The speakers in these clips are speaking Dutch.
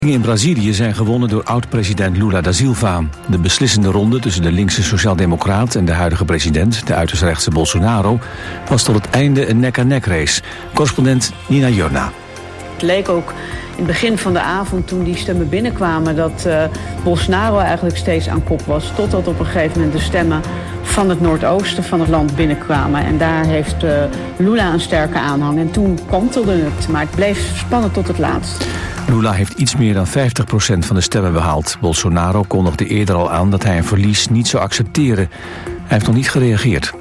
In Brazilië zijn gewonnen door oud-president Lula da Silva. De beslissende ronde tussen de linkse sociaaldemocraat en de huidige president, de uiterst rechtse Bolsonaro, was tot het einde een nek-aan-nek race. Correspondent Nina Jorna. Het leek ook in het begin van de avond, toen die stemmen binnenkwamen, dat Bolsonaro eigenlijk steeds aan kop was. Totdat op een gegeven moment de stemmen van het noordoosten van het land binnenkwamen. En daar heeft Lula een sterke aanhang. En toen kantelde het, maar het bleef spannend tot het laatst. Lula heeft iets meer dan 50% van de stemmen behaald. Bolsonaro kondigde eerder al aan dat hij een verlies niet zou accepteren. Hij heeft nog niet gereageerd.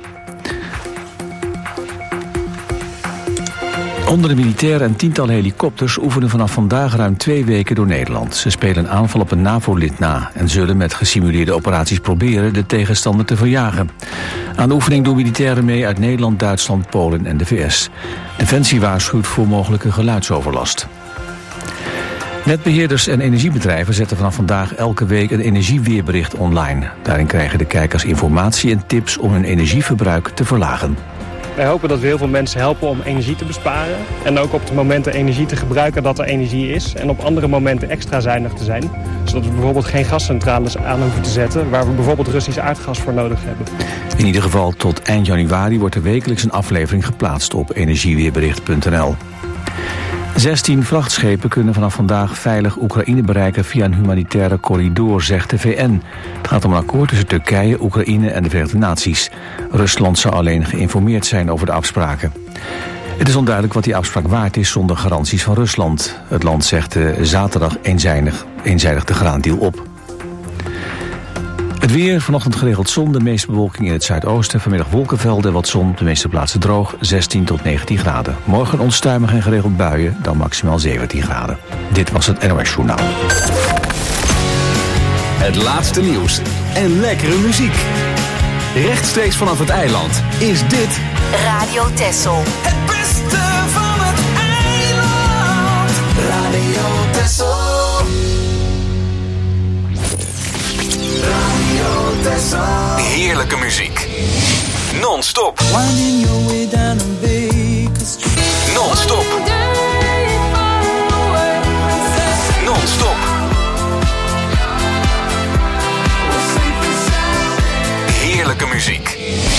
Honderden militairen en tientallen helikopters oefenen vanaf vandaag ruim 2 weken door Nederland. Ze spelen een aanval op een NAVO-lid na en zullen met gesimuleerde operaties proberen de tegenstander te verjagen. Aan de oefening doen militairen mee uit Nederland, Duitsland, Polen en de VS. Defensie waarschuwt voor mogelijke geluidsoverlast. Netbeheerders en energiebedrijven zetten vanaf vandaag elke week een energieweerbericht online. Daarin krijgen de kijkers informatie en tips om hun energieverbruik te verlagen. Wij hopen dat we heel veel mensen helpen om energie te besparen. En ook op de momenten energie te gebruiken dat er energie is. En op andere momenten extra zuinig te zijn. Zodat we bijvoorbeeld geen gascentrales aan hoeven te zetten, waar we bijvoorbeeld Russisch aardgas voor nodig hebben. In ieder geval tot eind januari wordt er wekelijks een aflevering geplaatst op energieweerbericht.nl. 16 vrachtschepen kunnen vanaf vandaag veilig Oekraïne bereiken via een humanitaire corridor, zegt de VN. Het gaat om een akkoord tussen Turkije, Oekraïne en de Verenigde Naties. Rusland zou alleen geïnformeerd zijn over de afspraken. Het is onduidelijk wat die afspraak waard is zonder garanties van Rusland. Het land zegt zaterdag eenzijdig de graandeal op. Het weer, vanochtend geregeld zon, de meeste bewolking in het zuidoosten. Vanmiddag wolkenvelden en wat zon, de meeste plaatsen droog, 16 tot 19 graden. Morgen onstuimig en geregeld buien, dan maximaal 17 graden. Dit was het NOS Journaal. Het laatste nieuws en lekkere muziek. Rechtstreeks vanaf het eiland is dit Radio Texel. Het beste van het eiland. Radio Texel. heerlijke muziek. Non-stop. Non-stop. Non-stop. Heerlijke muziek.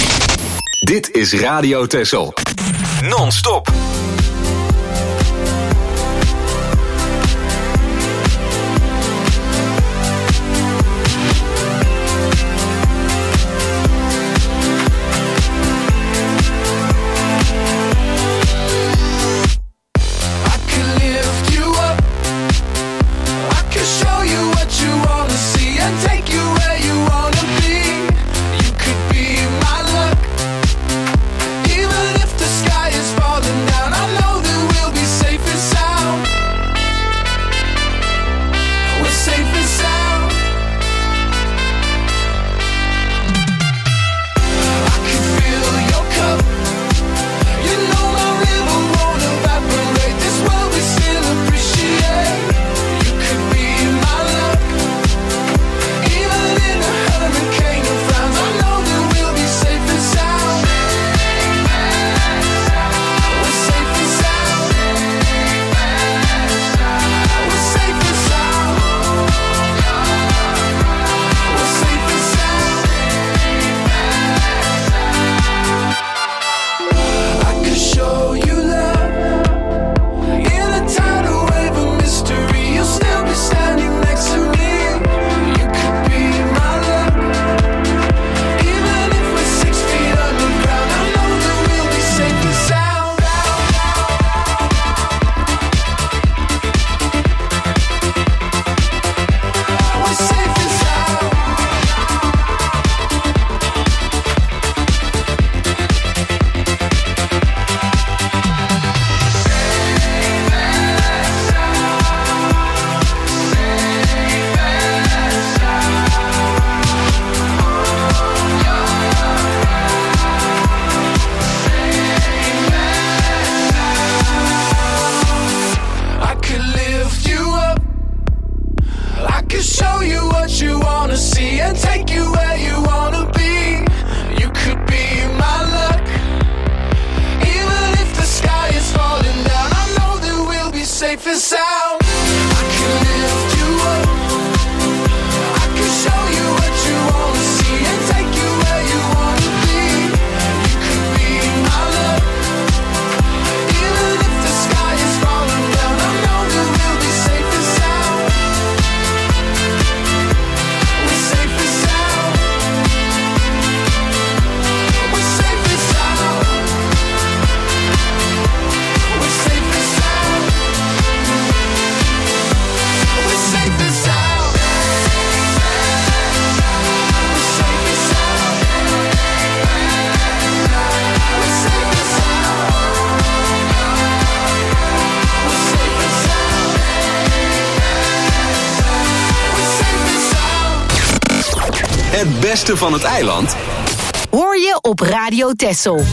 Dit is Radio Texel. Non-stop. Safe and sound. I can live Het beste van het eiland hoor je op Radio Texel.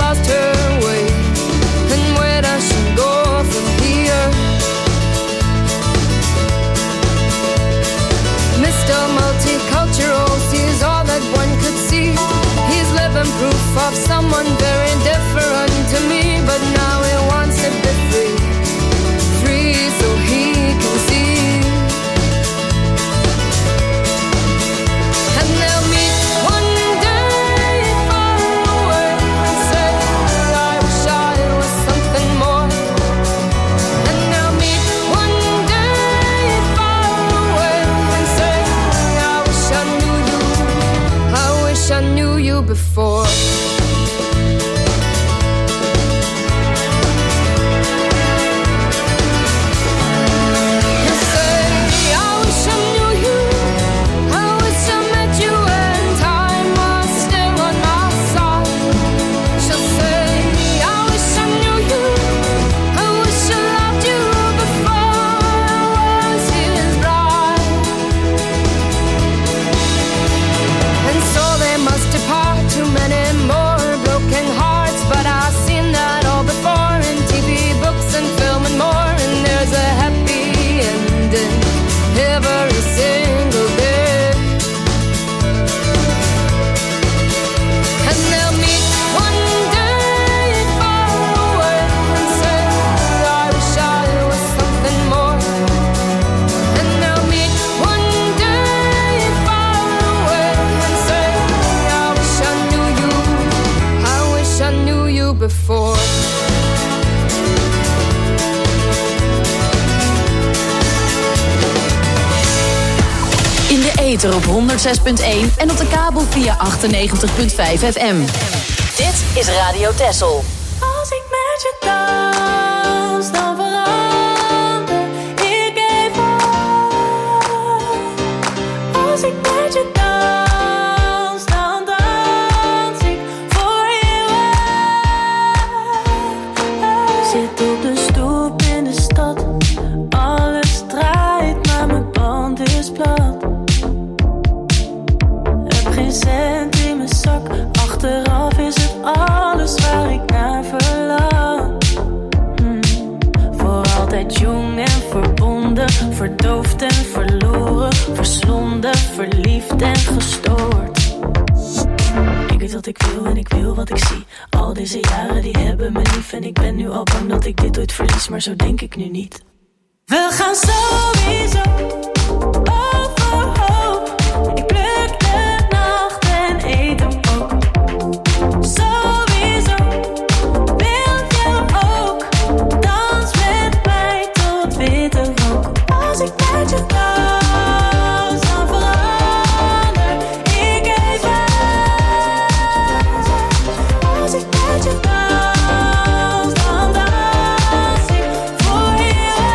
lost her way. And where does she go from here? Mr. Multicultural sees all that one could see. He's living proof of someone very different to me. But now he wants to be free, free so he can see. And they'll meet one day far away and say, I wish I was something more. And they'll meet one day far away and say, I wish I knew you, I wish I knew you before. Every single day. And they'll meet one day far away and say, I wish I was something more. And they'll meet one day far away and say, I wish I knew you, I wish I knew you before. In de ether op 106.1 en op de kabel via 98.5 FM. Dit is Radio Texel. Als ik met je dans, dan verander ik even. Als ik met je dans, dan dans ik voor eeuwig. Zit op de stoep in de stad, alles draait, maar mijn band is plat. Geen cent in mijn zak, achteraf is het alles waar ik naar verlang. Voor altijd jong en verbonden, verdoofd en verloren, verslonden, verliefd en gestoord. Ik weet wat ik wil en ik wil wat ik zie. Al deze jaren die hebben me lief en ik ben nu al bang dat ik dit ooit verlies, maar zo denk ik nu niet. We gaan sowieso overhoop. Ik pluk de nacht en eet hem ook. Sowieso wil je ook. Dans met mij tot witte rook. Als ik met je dans, dan verander ik even. Als ik met je dans, dan dans ik voor eeuwig.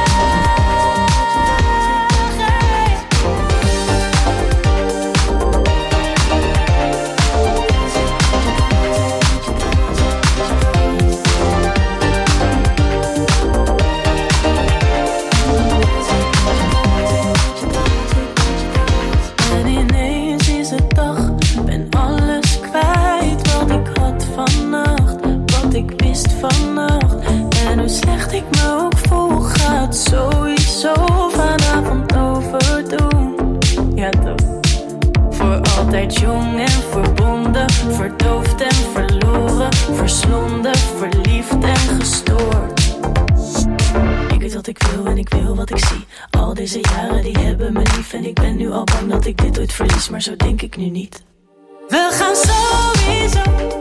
En ineens is het dag, ben alles kwijt wat ik had vannacht, wat ik wist vannacht. En hoe slecht ik me ook voel, gaat sowieso vanavond overdoen. Ja toch. Voor altijd jong en verbonden, verdoofd en verloren, verslonden, verliefd en gestoord. Ik weet wat ik wil en ik wil wat ik zie. Al deze jaren die hebben me lief en ik ben nu al bang dat ik dit ooit verlies, maar zo denk ik nu niet. We gaan sowieso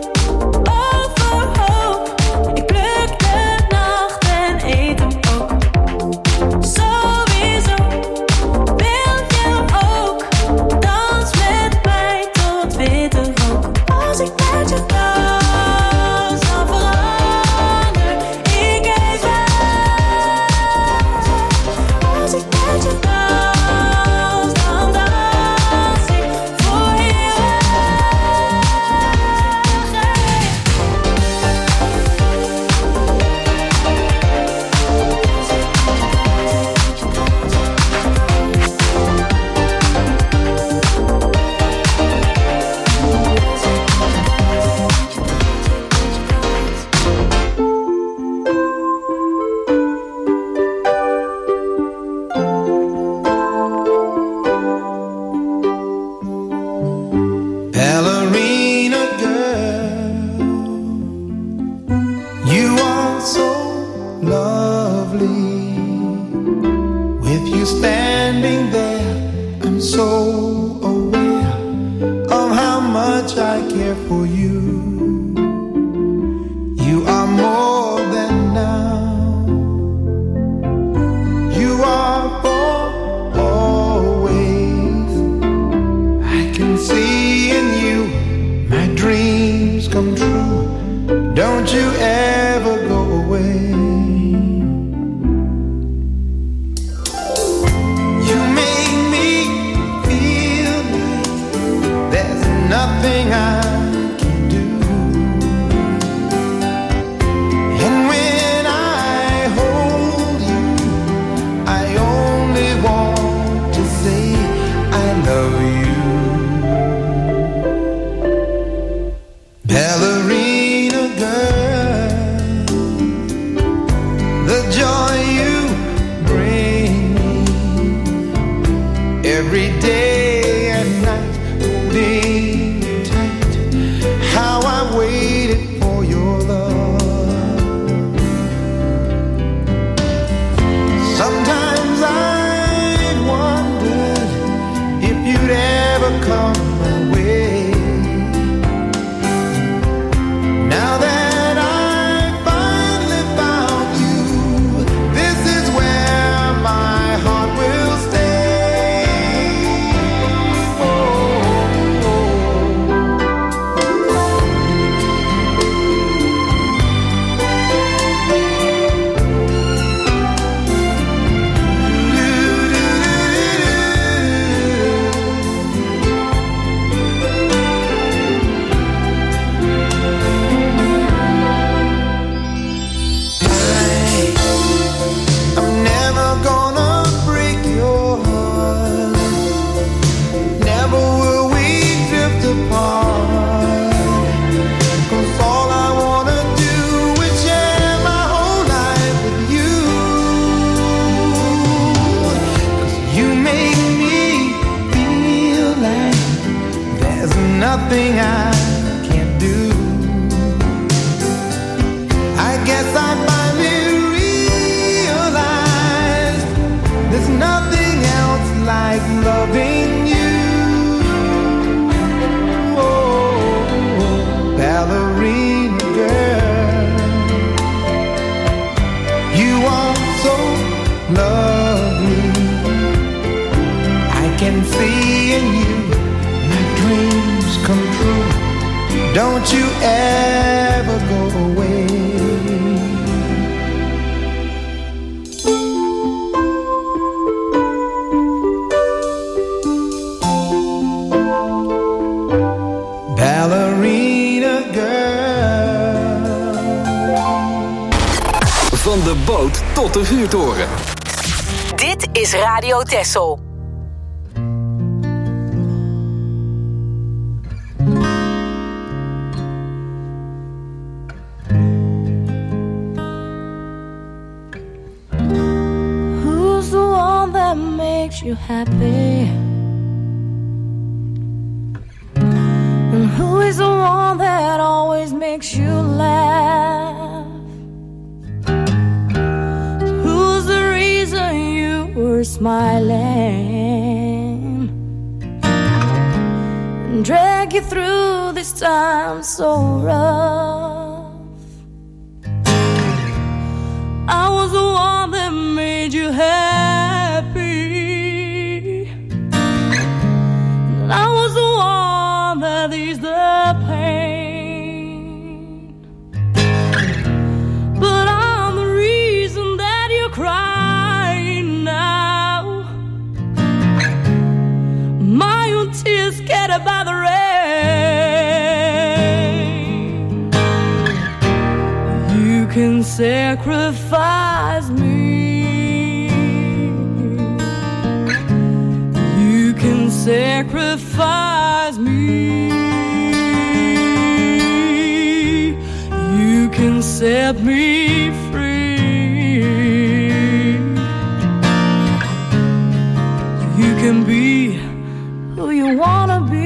overhoop. Ik pluk de nacht en eet hem ook. Sowieso wil je ook. Dans met mij tot witte rook. Als ik met je dans, dan verander ik even. Als ik met je dans, dan dans ik voor eeuwig. lovely. With you standing there, I'm so aware of how much I care for you. You are more than now. You are for always. I can see in you my dreams come true. Don't you ever go away. You make me feel like there's nothing I can do. And when I hold you, I only want to say I love you. Ballerina girl, the joy you bring me every day and night, holding you tight. How I waited for your love. Sometimes I've wondered if you'd ever come my way. Now that I finally found you, this is where my heart will stay. Oh, oh, oh. I'm never gonna break your heart. Never will we drift apart. 'Cause all I wanna do is share my whole life with you. 'Cause you make me feel like there's nothing I can't do. I guess I finally realized there's nothing else like loving you. Oh, ballerina girl, you are so lovely. I can see in you my dreams come true. Don't you ever go away. Ballerina girl. Van de boot tot de vuurtoren. Dit is Radio Texel. Who's the one that makes you happy? And who is the one that always makes you laugh? Who's the reason you were smiling and drag you through this time so rough? I was the one that made you happy, and I was the one that eased the pain. But I'm the reason that you're crying now. My own tears scattered by the rain. You can sacrifice me. You can sacrifice me. You can set me free. You can be who you wanna be.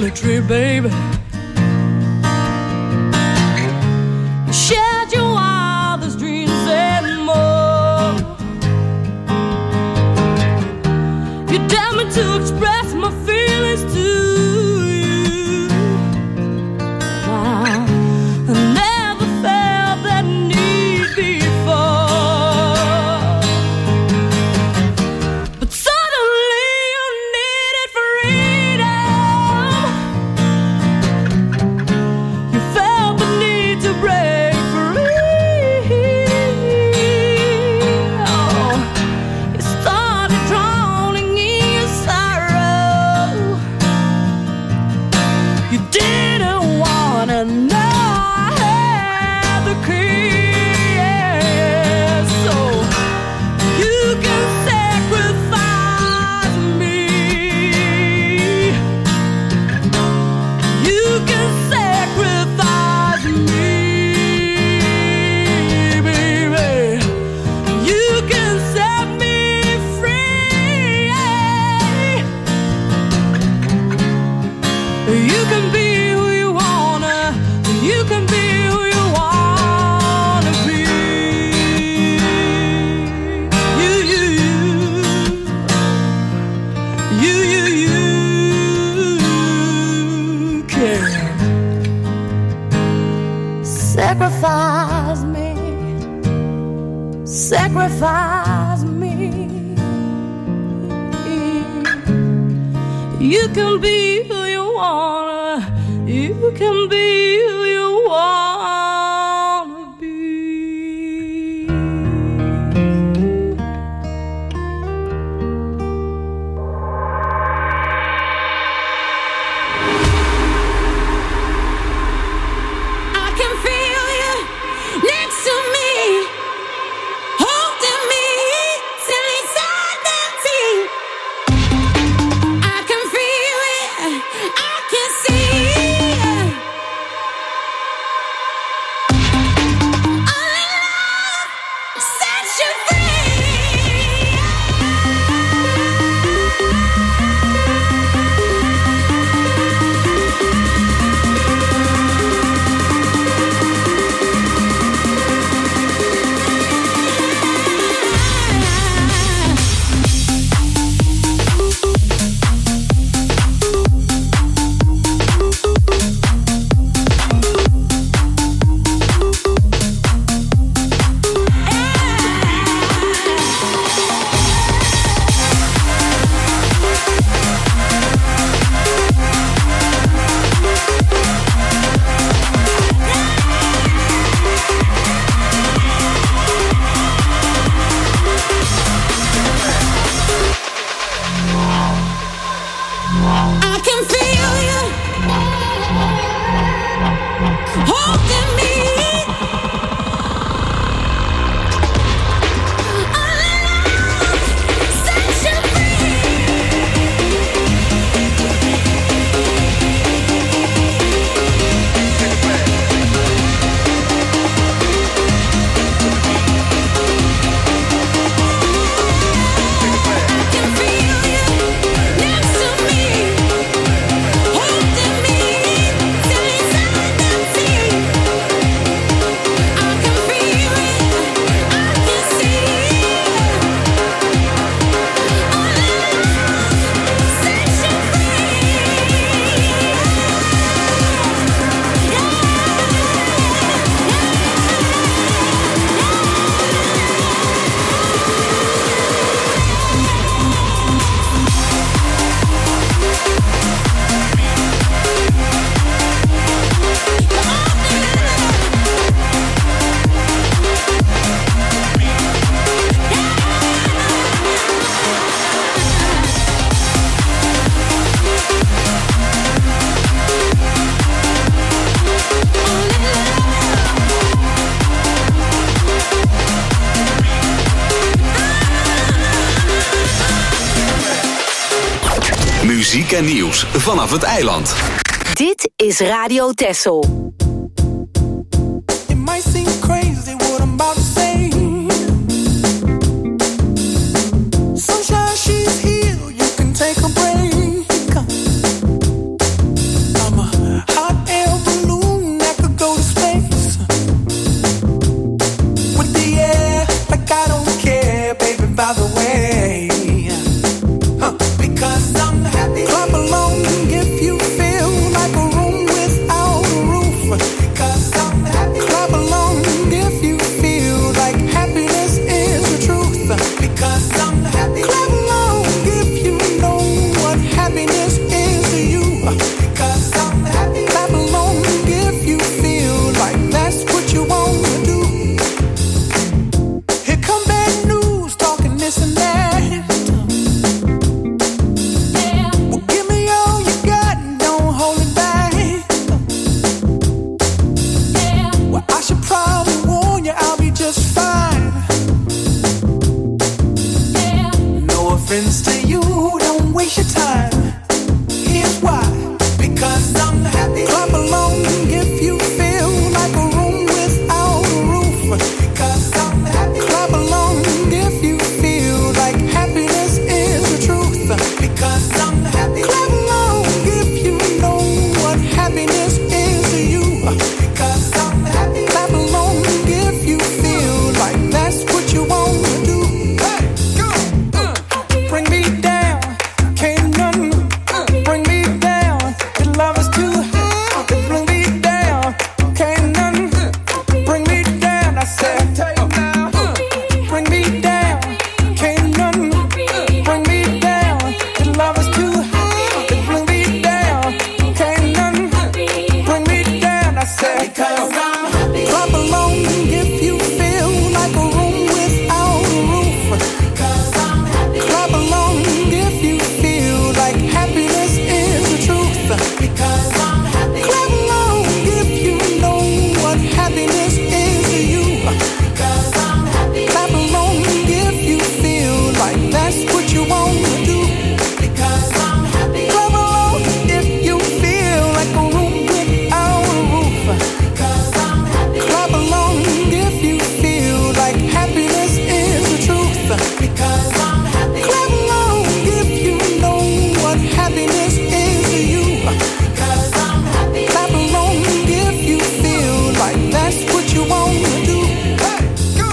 a tree, baby. You shared your wildest dreams and more. You dared me to express my feelings to you. Wow, I never felt that need before. But suddenly you needed freedom. You felt the need to break free. Oh, you started drowning in your sorrow. You didn't wanna know I had the key, yeah. So you can sacrifice me. You can sacrifice me, baby. You can set me free. You can be who you wanna. You can be who you wanna be. You can sacrifice me. Sacrifice me. You can be who you wanna. You can be who you wanna be. I can feel you next to me, holding me till it's all empty. I can feel it, I can see it. Only love sets you I can feel you holding me. Only love sets you I can feel you next to me, holding me till it's all empty. I can feel it, I can see it. Only love sets you Muziek en nieuws vanaf het eiland. Dit is Radio Texel. It might seem crazy what I'm about to say. Sunshine, she's here, you can take a break. I'm happy. Clap along if you feel like a room without a roof. Because I'm happy. Clap along if you feel like happiness is the truth. Because I'm happy. Clap along if you know what happiness is to you. Because I'm happy. Clap along if you feel like that's what you want to do. Hey, go. Bring me down, can't nothing bring me down. Your love is too high. Bring me down, can't nothing bring me down. I said, bring me down, can't nothing bring me down. Your love is too high. Bring me down, can't nothing bring me down. I said, because I'm happy. Clap along if you feel like a room without a roof. Because I'm happy. Clap along if you feel like happiness is the truth. Because I'm happy. Clap along if you know what happiness is to you. Because I'm happy. Clap along if you feel like that's what you want to do. Because I'm happy. Clap along if you feel like a room without a roof. Because I'm happy. Clap along if you feel like happiness is the truth. Because I'm happy. Clap along if you know what happiness is to you. Because I'm happy. Clap along if you feel like that's what you want to do. Hey, go.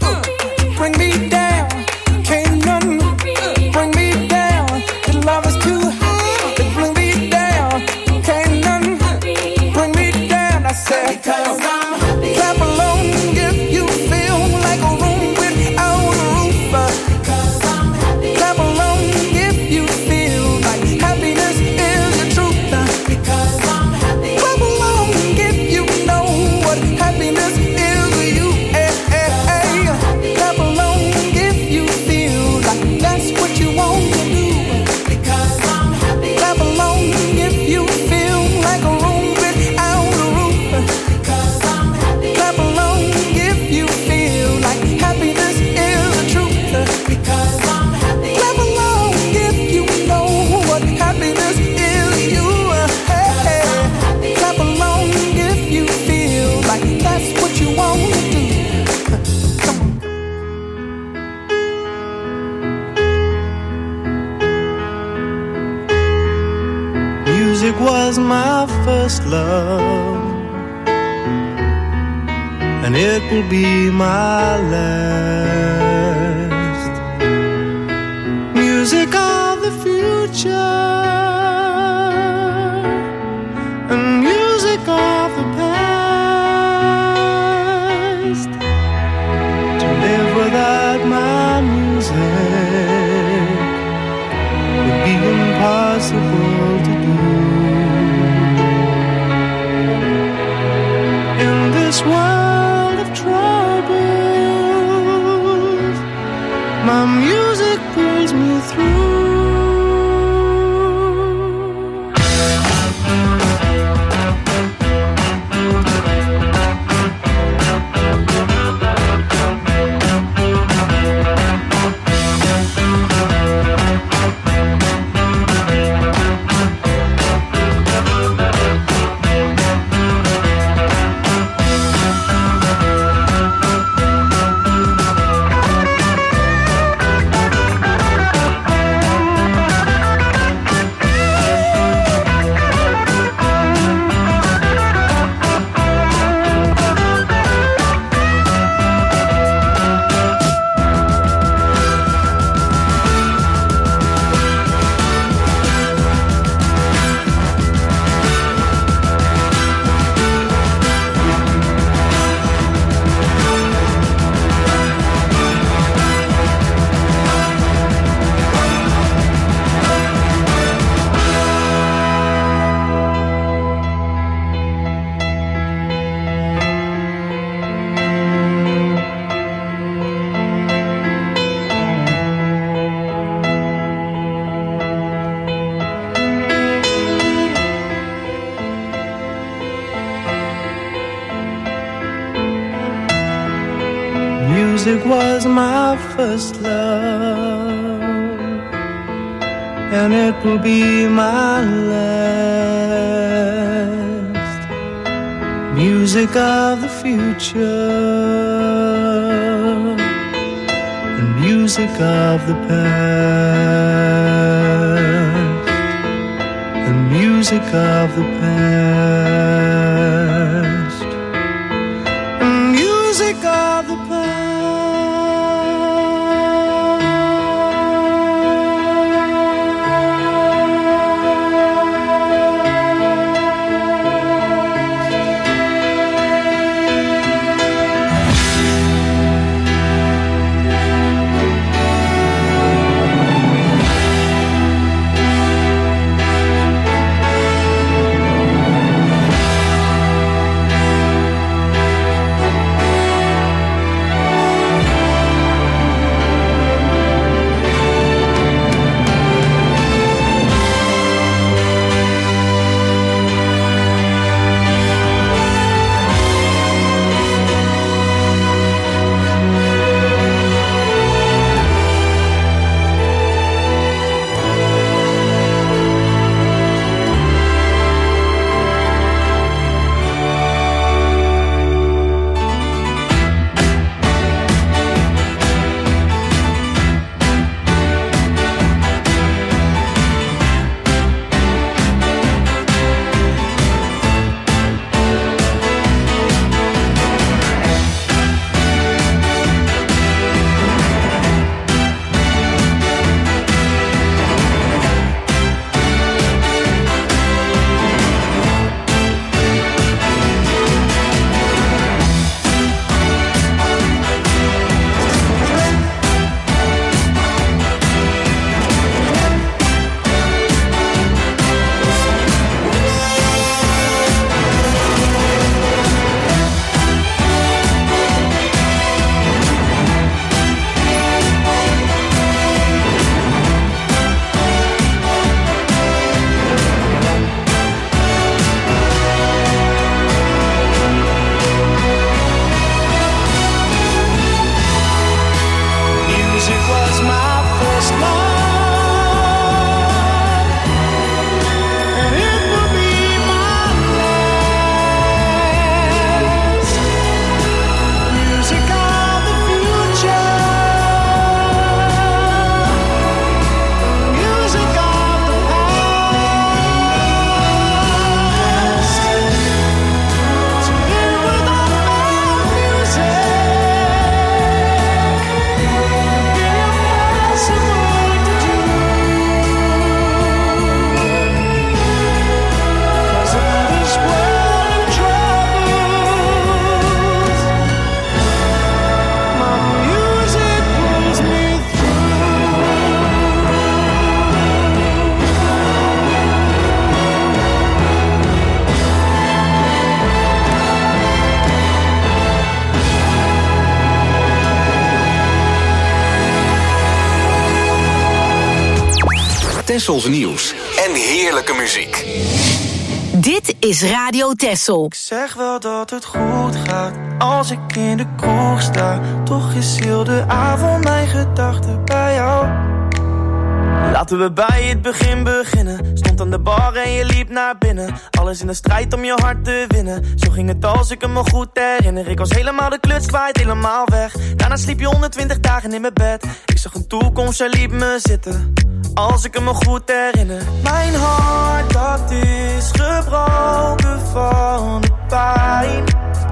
Bring me down, can't nothing bring me down. Your love is too high. Bring me down, can't nothing bring me down. I said, because I'm happy. Clap along if you feel like a room without a roof. Because I'm happy. Clap along if you feel like happiness is the truth. Because I'm happy. Clap along if you know what happiness is to you. Hey, hey, hey. Clap along if you feel like that's what you want to do. Because I'm happy. Clap along if you feel like a room without a roof. Because I'm happy. Clap along if you feel like happiness is the truth. Because I'm happy. Clap along if you know what happiness is to you. Hey, hey. Clap along if you feel like that's what you want to do. Come on. Music was my first love, and it will be my last. Music of the future, and music of the past. To live without my music would be impossible to do. In this world of troubles, my music pulls me through. Music was my first love, and it will be my last. music of the future, the music of the past, the music of the past, the music of the past. Tessels nieuws en heerlijke muziek. Dit is Radio Tessel. Ik zeg wel dat het goed gaat als ik in de kroeg sta. Toch is heel de avond mijn gedachten bij jou. Laten we bij het begin beginnen. Stond aan de bar en je liep naar binnen. Alles in de strijd om je hart te winnen. Zo ging het als ik me goed herinner. Ik was helemaal de kluts kwijt, helemaal weg. Daarna sliep je 120 dagen in mijn bed. Ik zag een toekomst, jij liep me zitten. Als ik me goed herinner. Mijn hart dat is gebroken van de pijn.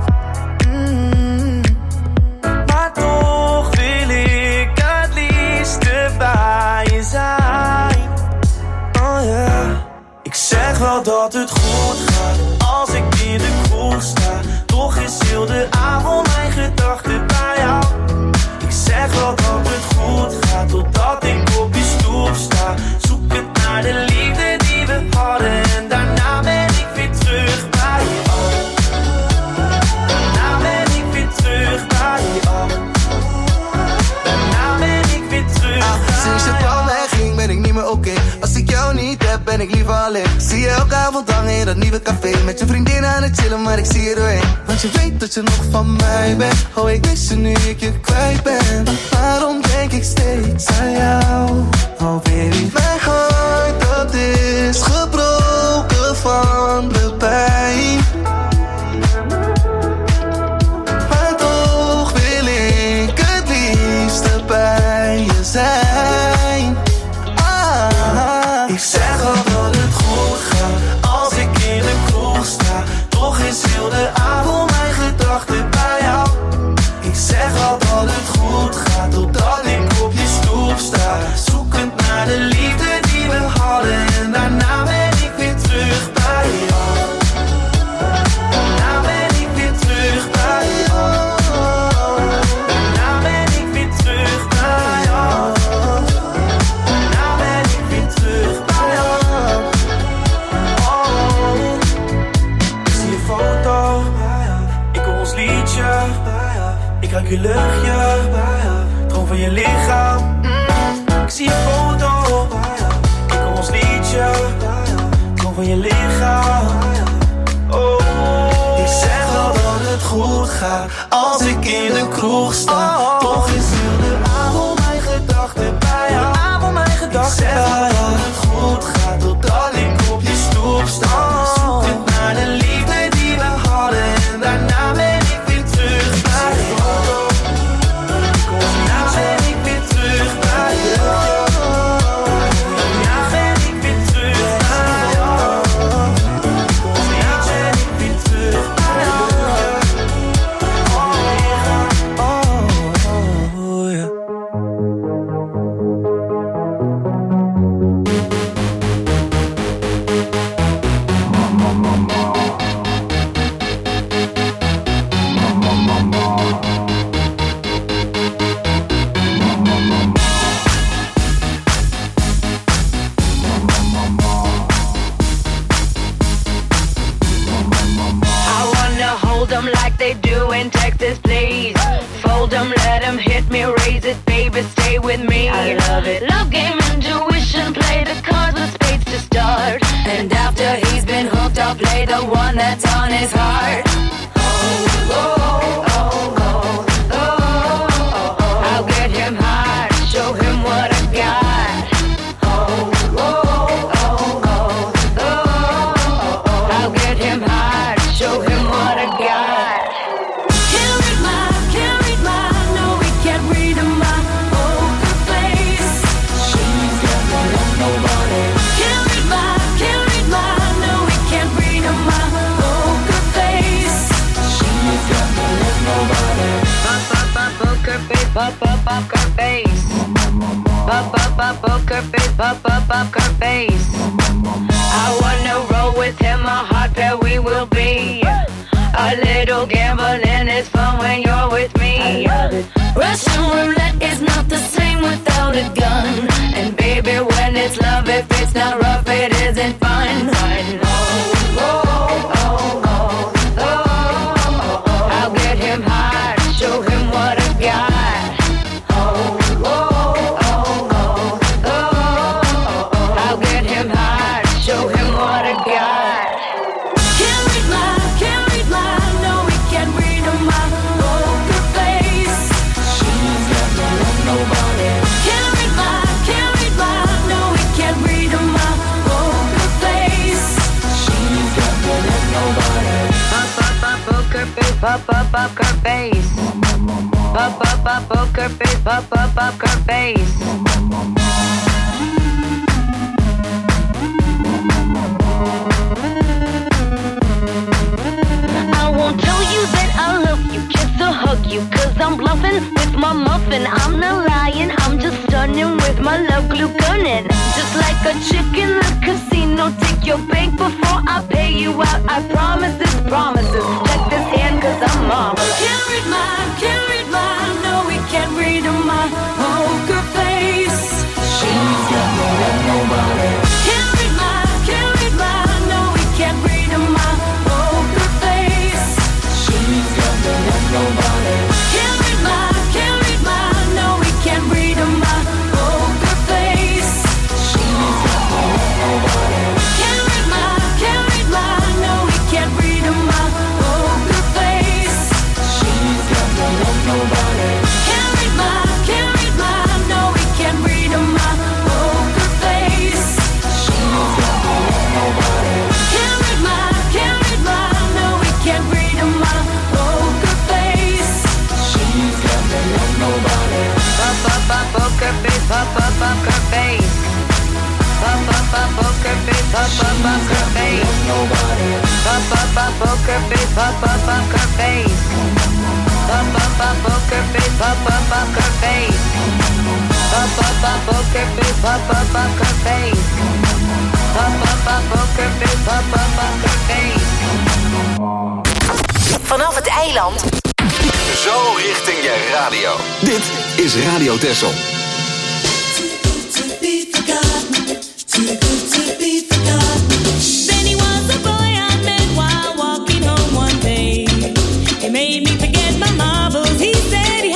Maar toch wil ik het liefste bij je zijn. Oh yeah. Ik zeg wel dat het goed gaat als ik in de kroeg sta. Toch is heel de avond mijn gedachten bij jou. Ik zeg wel dat het goed gaat totdat ik op je stoep sta. Zoek het naar de liefde die we hadden en daarna ben ik weer terug bij je. Daarna ben ik weer terug bij je. Daarna ben ik weer terug bij je. Sinds je van mij ging ben ik niet meer oké. Als ik jou niet heb ben ik liever alleen. Zie je elke avond hangen in dat nieuwe café. Met je vriendin aan het chillen maar ik zie je doorheen. Want je weet dat je nog van mij bent. Oh ik mis je nu ik je kwijt ben. Waarom denk ik steeds aan jou? Oh baby, mijn hart dat is gebroken van de pijn. je luchtje, droom van je lichaam. Ik zie je foto, ik hoor ons liedje, droom van je lichaam. Oh, ik zeg wel dat het goed gaat als ik in de kroeg sta. Toch is heel de avond mijn gedachten bij jou. Ik zeg wel dat het goed gaat totdat ik op je stoep sta. Zoekend naar de liefde die we hadden en daarna ben ik weer terug bij jou. Daarna ben ik weer terug bij jou. Daarna ben ik weer terug bij jou. Daarna ben ik weer terug bij jou. Oh, yeah. Like they do in Texas, please. Fold them, let them hit me, raise it, baby, stay with me. I love it. Love game, intuition, play the cards with spades to start. And after he's been hooked, I'll play the one that's on his heart. Oh, oh, oh, oh, oh, oh, oh. I'll get him high, show him what I got. Oh, oh, oh, oh, oh, oh, oh. I'll get him high, show him what I got. Pop up her face. Pop up poker face. Pop up her face. I wanna roll with him, a hot pair we will be. A little gambling is fun when you're with me. Russian roulette is not the same without a gun. And baby, when it's love, if it's not rough, it isn't fun. Oh, oh, oh, oh, oh, oh, oh. I'll get him high, show him what I got. Pop up her face. Pop up poker face. Pop up her face. I won't tell you that I love you, kiss or hug you, 'cause I'm bluffing with my muffin. I'm not lying, I'm just stunning with my love glue gunning. Just like a chick in the casino, take your bank before I pay you out. I promise this promises. Check this hand 'cause I'm marvelous. Can't read mine, no we can't read my poker face. She's got no love, nobody. Can't read mine, no we can't read my poker face. She's got no love, nobody. Can't read mine, no we can't read my poker face. She's got no love, nobody. Can't read mine, no we can't read my poker face. She's got no love, nobody. Can't read mine, no we can't read my poker face. She's got no love, nobody. Can't read mine, no we can't read my poker face. She's got no love, nobody. Pop up poker face, pop up her face. Pop up poker face, pop up her face. Nobody. Pop up poker face, pop up her face. Pop up poker face, pop up her face. Pop up poker face, pop up her face. Pop up poker face, pop up her face. Vanaf het eiland. Zo richting je radio. Dit is Radio Texel. Then he was a boy I met while walking home one day. It made me forget my marbles. He said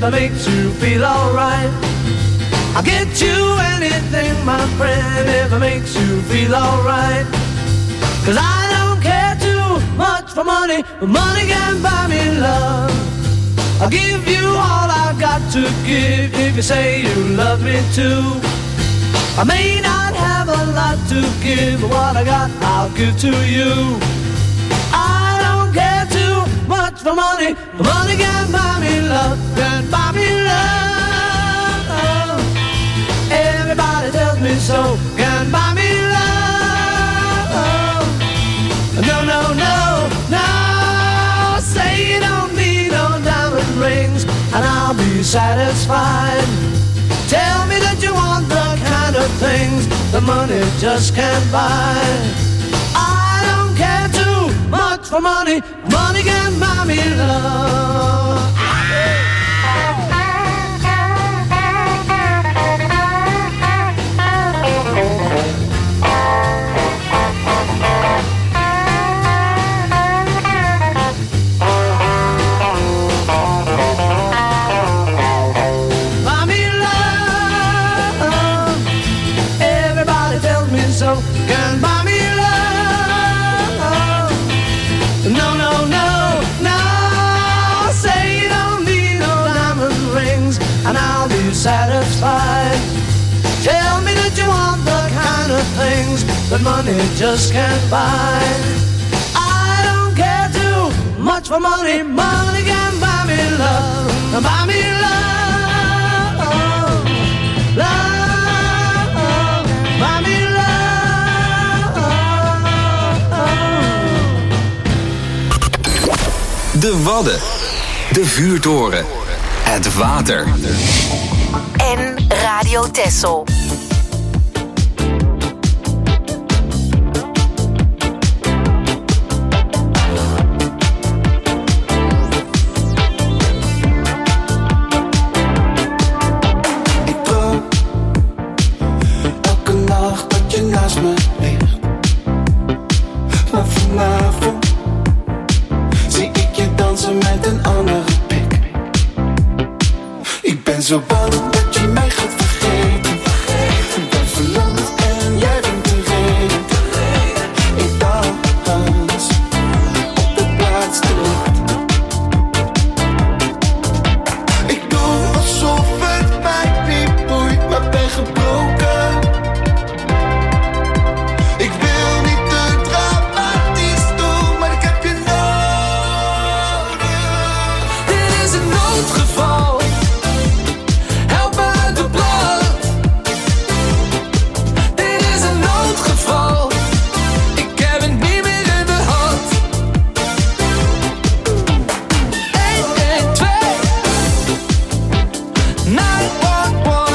that makes you feel alright. I'll get you anything, my friend, if it makes you feel alright. 'Cause I don't care too much for money, but money can buy me love. I'll give you all I've got to give if you say you love me too. I may not have a lot to give, but what I got I'll give to you. I don't care too much for money, but money can buy me love, can buy me love. Everybody tells me so, can buy me love. No, no, no, no, say you don't need no diamond rings and I'll be satisfied. Tell me that you want the kind of things that money just can't buy. I don't care too much for money, money can buy me love. Can buy me love. No, no, no, no. Say you don't need no diamond rings and I'll be satisfied. Tell me that you want the kind of things that money just can't buy. I don't care too much for money, money can buy me love. Buy me love, love, buy me love. De Wadden, de vuurtoren, het water. En Radio Texel. Ik droom elke nacht dat je naast me ligt. Maar vanavond zie ik je dansen met een andere pik. Ik ben zo bang dat je mij gaat vergeten. Ik ben verlamd en jij bent de reden. Ik dans op de plaats te laat. Ik doe alsof het mij niet boeit, maar ben gebroken. Ik wil niet te dramatisch doen, maar ik heb je nodig. Dit is een noodgeval. Help me uit de blad. Dit is een noodgeval. Ik heb het niet meer in de hand. 112 911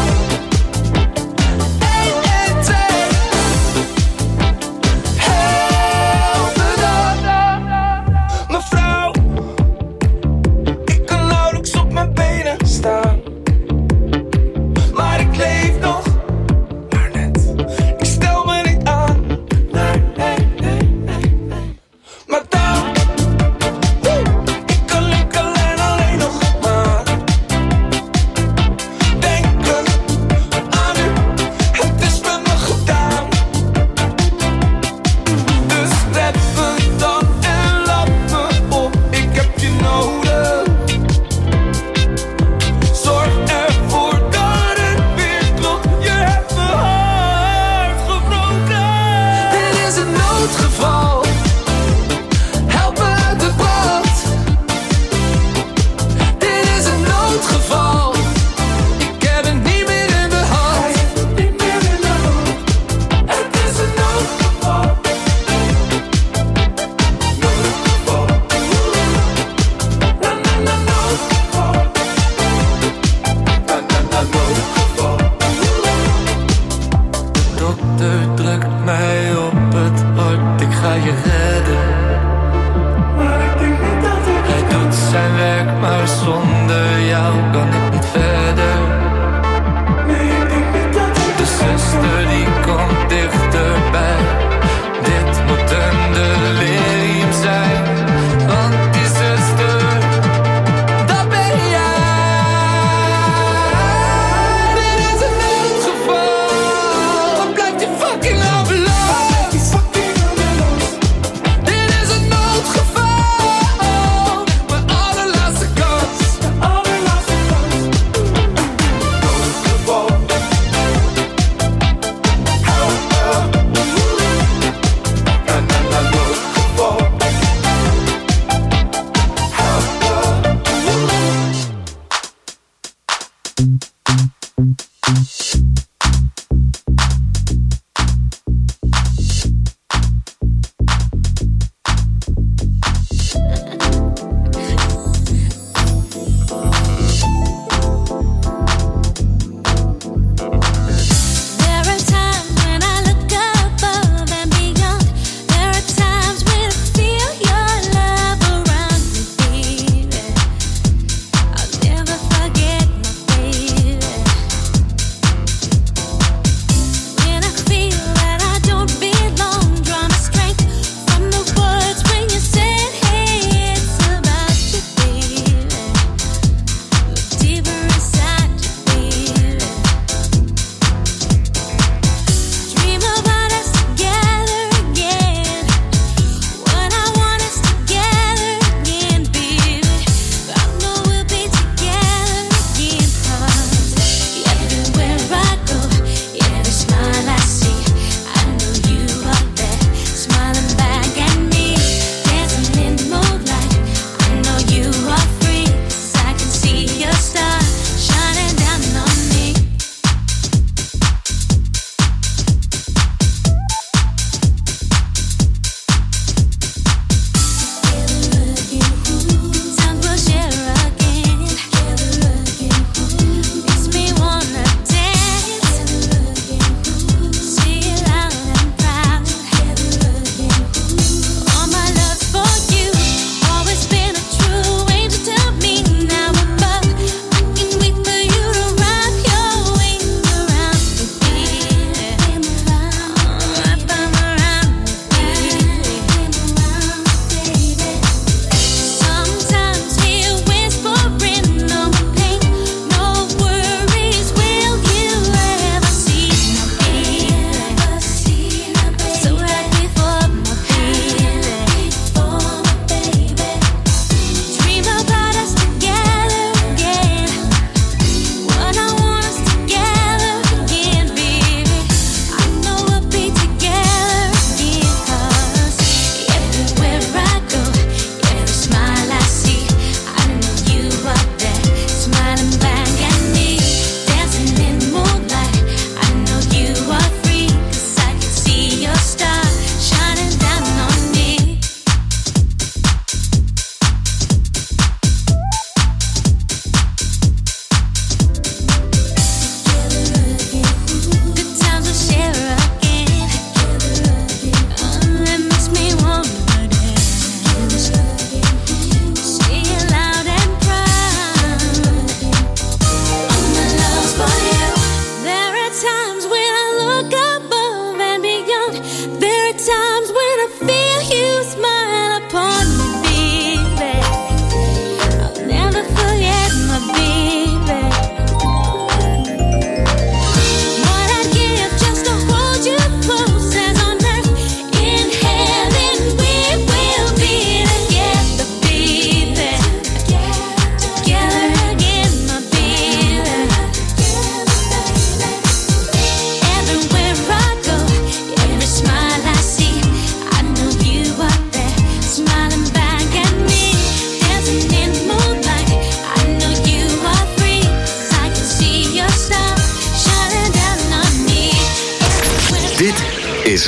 112 Help me dan. Mevrouw, ik kan nauwelijks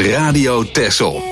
Radio Texel.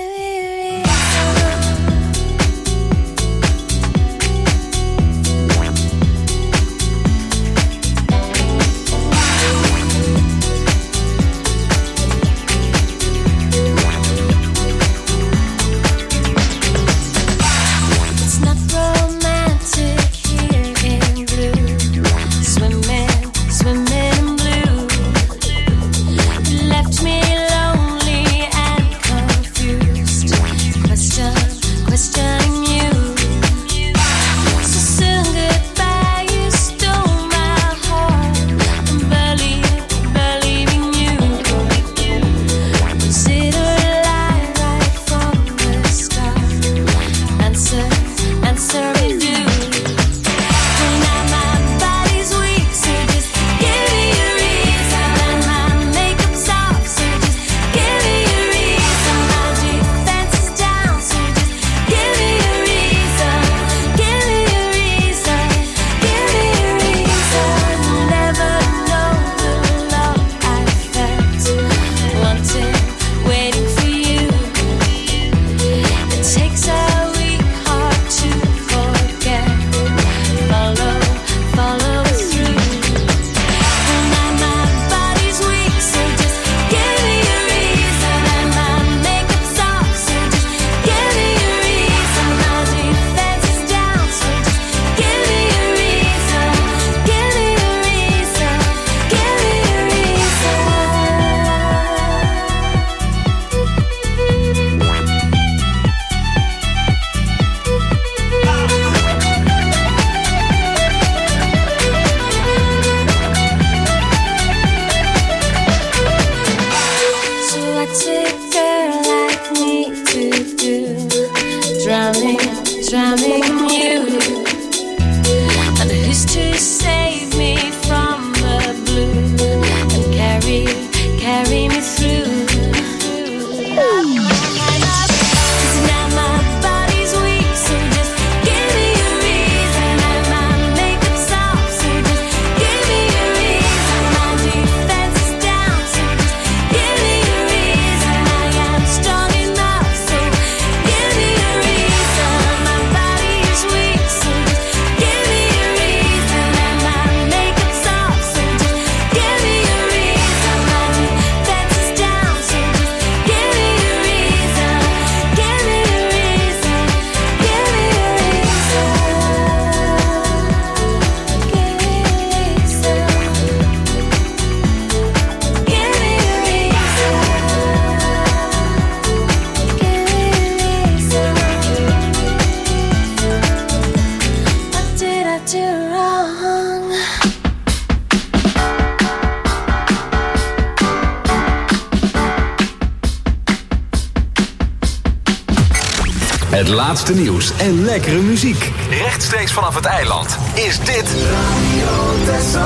Het laatste nieuws en lekkere muziek. Rechtstreeks vanaf het eiland is dit Radio Texel.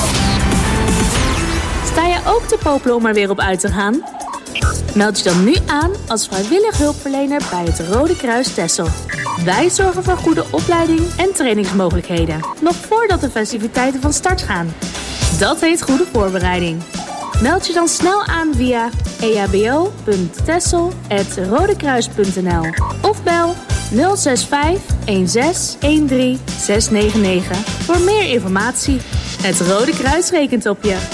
Sta je ook te popelen om er weer op uit te gaan? Meld je dan nu aan als vrijwillig hulpverlener bij het Rode Kruis Texel. Wij zorgen voor goede opleiding en trainingsmogelijkheden, nog voordat de festiviteiten van start gaan. Dat heet goede voorbereiding. Meld je dan snel aan via ehbo.texel@rodekruis.nl of bel 065 16 13 699 voor meer informatie. Het Rode Kruis rekent op je.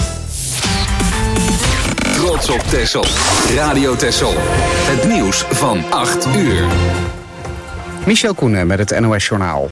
Trots op Texel. Radio Texel. Het nieuws van 8 uur. Michel Koenen met het NOS Journaal.